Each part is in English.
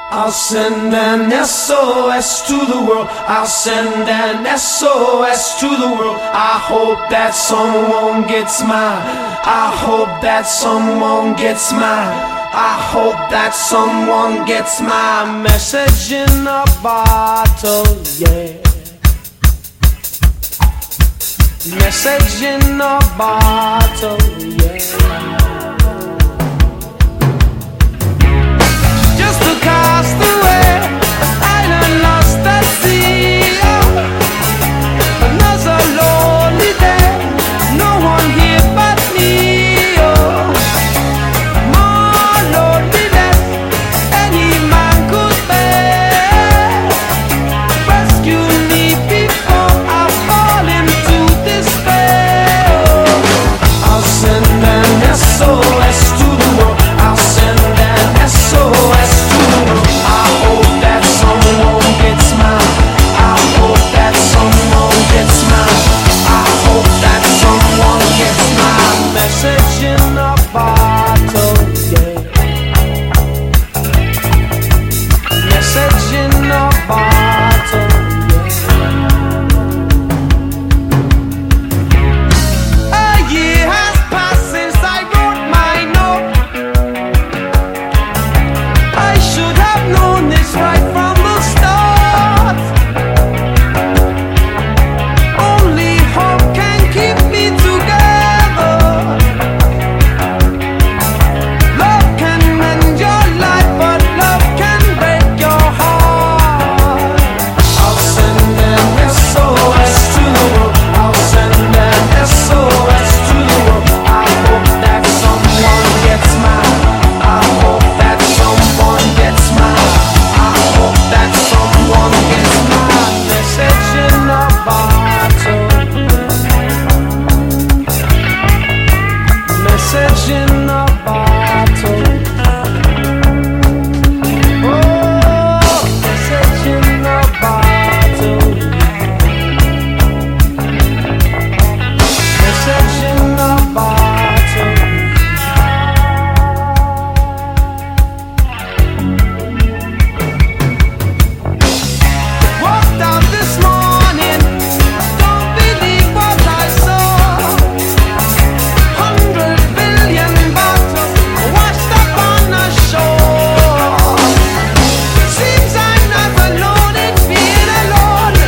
I'll send an SOS to the world. I'll send an SOS to the world. I hope that someone gets mine. I hope that someone gets mine. I hope that someone gets my message in a bottle, yeah. Message in a bottle, yeah. Just a castaway, island lost at sea. Another lonely day, no one here but me. Oh, more loneliness any man could bear. Rescue me before I fall into despair. Oh, I'll send an SOS to the world. I'll send an SOS to the world. I hope that someone gets mine. I hope that someone gets mine. I hope that someone gets my message in a bottle, yeah. Message in a bottle, yeah. A year has passed since I wrote my note. I should have known this right from the start. Only hope can keep me together. Love can mend your life, but love can break your heart. I'll send an SOS to the world. I'll send an SOS to the world. I hope that someone gets mine. I hope that someone gets mine. I hope that someone gets mine. Message in a bottle. Message in a bottle. Oh, message in a bottle. Message in a bottle. Walked out this morning, don't believe what I saw. 100 billion bottles washed up on the shore. Seems I'm not alone in being alone.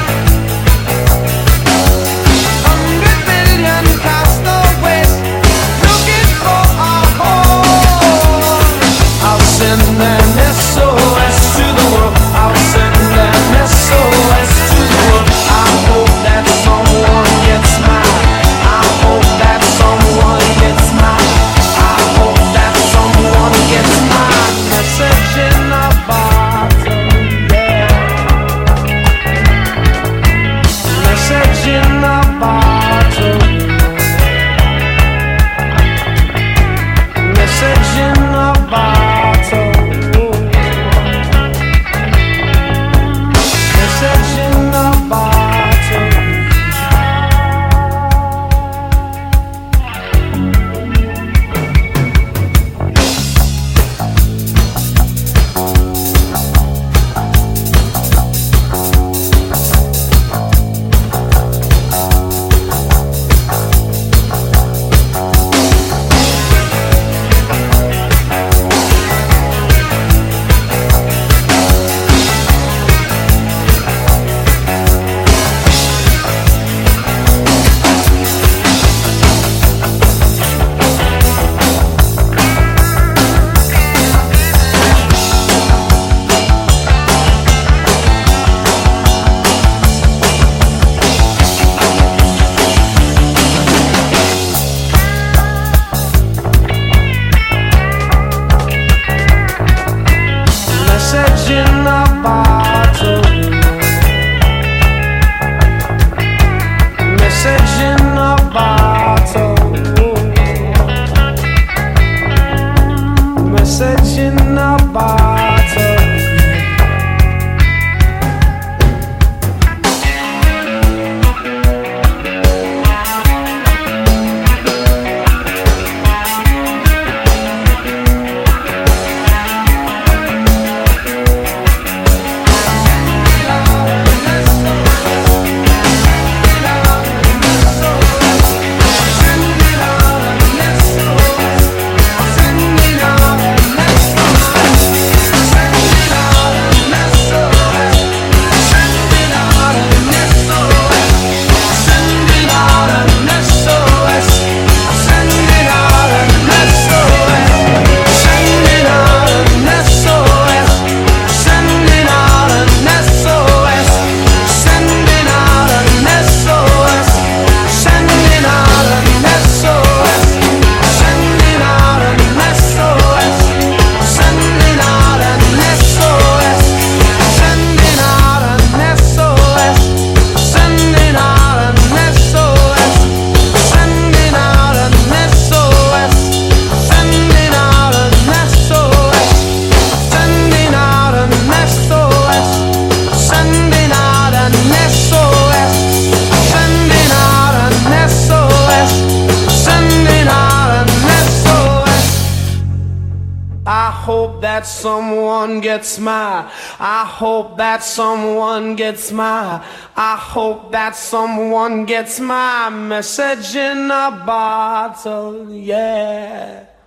100 billion castaways looking for a home. I'll send an SOS to the world. I'll send an SOS to the world. I hope that someone gets mine. I hope that someone gets mine. I hope that someone gets mine. Message in a bottle, yeah. Message in a bottle. Message in a bottle. Message in a bottle. Message in a bottle. Message in a bottle. Message in a bottle. hope that someone gets my, I hope that someone gets my, I hope that someone gets my message in a bottle, yeah.